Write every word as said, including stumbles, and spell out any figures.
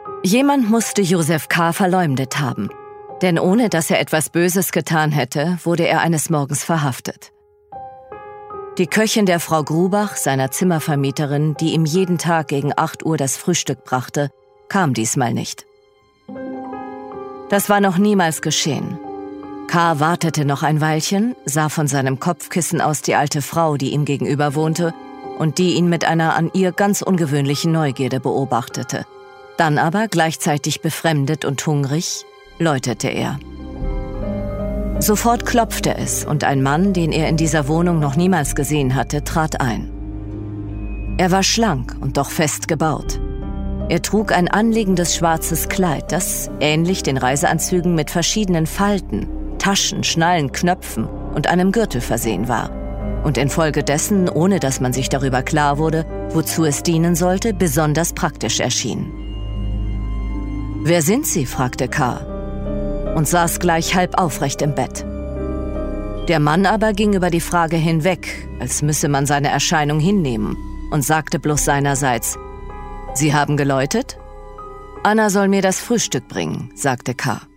Jemand musste Josef K. verleumdet haben, denn ohne dass er etwas Böses getan hätte, wurde er eines Morgens verhaftet. Die Köchin der Frau Grubach, seiner Zimmervermieterin, die ihm jeden Tag gegen acht Uhr das Frühstück brachte, kam diesmal nicht. Das war noch niemals geschehen. K. wartete noch ein Weilchen, sah von seinem Kopfkissen aus die alte Frau, die ihm gegenüber wohnte und die ihn mit einer an ihr ganz ungewöhnlichen Neugierde beobachtete. Dann aber, gleichzeitig befremdet und hungrig, läutete er. Sofort klopfte es und ein Mann, den er in dieser Wohnung noch niemals gesehen hatte, trat ein. Er war schlank und doch fest gebaut. Er trug ein anliegendes schwarzes Kleid, das, ähnlich den Reiseanzügen, mit verschiedenen Falten, Taschen, Schnallen, Knöpfen und einem Gürtel versehen war und infolgedessen, ohne dass man sich darüber klar wurde, wozu es dienen sollte, besonders praktisch erschien. »Wer sind Sie?« fragte K. und saß gleich halb aufrecht im Bett. Der Mann aber ging über die Frage hinweg, als müsse man seine Erscheinung hinnehmen, und sagte bloß seinerseits: »Sie haben geläutet?« »Anna soll mir das Frühstück bringen«, sagte K.